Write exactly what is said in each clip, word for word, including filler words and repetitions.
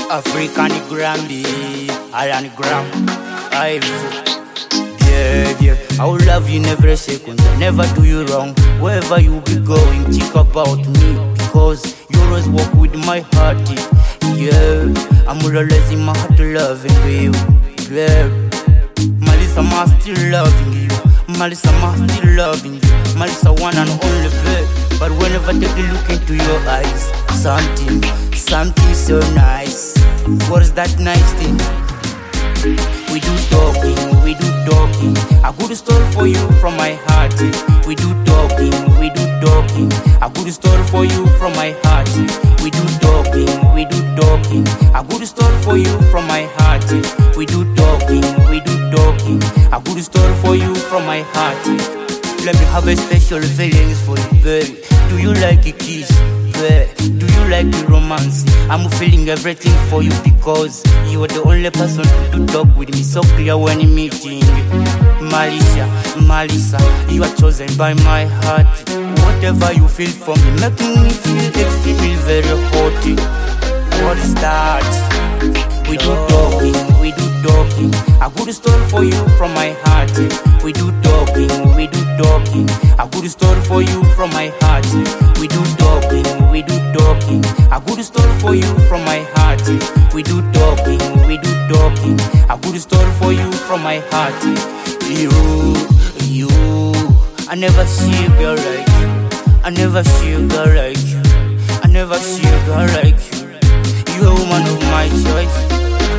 African Grammy, Alan Gram, I've yeah, yeah. I will love you in every second, I never do you wrong. Wherever you be going, think about me, because you always walk with my heart. Yeah, I'm always in my heart loving you. Yeah, Melissa, I'm still loving you. Melissa, I'm still loving you. Melissa, one and only babe. But whenever I take a look into your eyes, something, something so nice. What is that nice thing? We do talking, we do talking. A good story for you from my heart. We do talking, we do talking. A good story for you from my heart. We do talking, we do talking. A good story for you from my heart. We do talking, we do talking. A good story for you from my heart. Let me have a special feelings for you, baby. Do you like a kiss? Baby? Do you like the romance? I'm feeling everything for you because you are the only person to talk with me so clear when I'm meeting. Malisha, Melissa, you are chosen by my heart. Whatever you feel for me, making me feel extremely very hot. What is that? We do talking, we do talking. A good story for you from my heart. We do talking, we do talking. A good story for you from my heart. We do talking, we do talking. A good story for you from my heart. We do talking, we do talking. A good story for you from my heart. You, you, I never see a girl like you. I never see a girl like you. I never see a girl like you. You are a woman of my choice.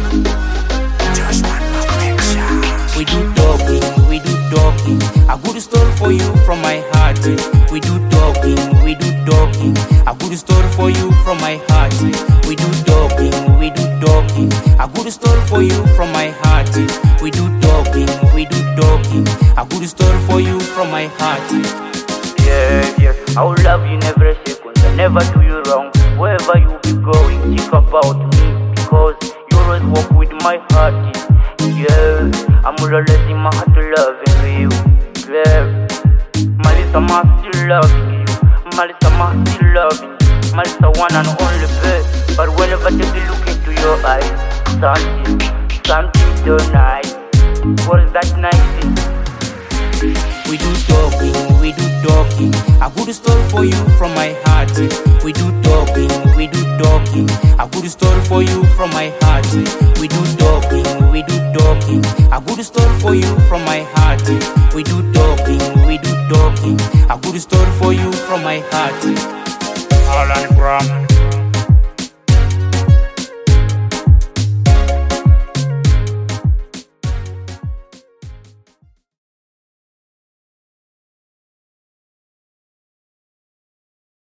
We do talking, we do talking. A good story for you from my heart. We do talking, we do talking. A good story for you from my heart. We do talking, we do talking. A good story for you from my heart. We do talking, we do talking. A good story for you from my heart. Yeah, yeah. I will love you in every second, I never do you wrong. Wherever you be going, think about me, because you always walk with my heart. Yeah, I'm always in my heart loving you. Yeah, Melissa, I'm still loving you. Melissa, I'm still loving you. Melissa, one and only babe. But whenever I take a look into your eyes, something, something so nice. What is that nice thing? We do talking, we do talking. A good story for you from my heart. We do talking, we do talking. A good story for you from my heart. We do talking, we do talking. A good story for you from my heart. We do talking, we do talking. A good story for you from my heart. Alan Gram.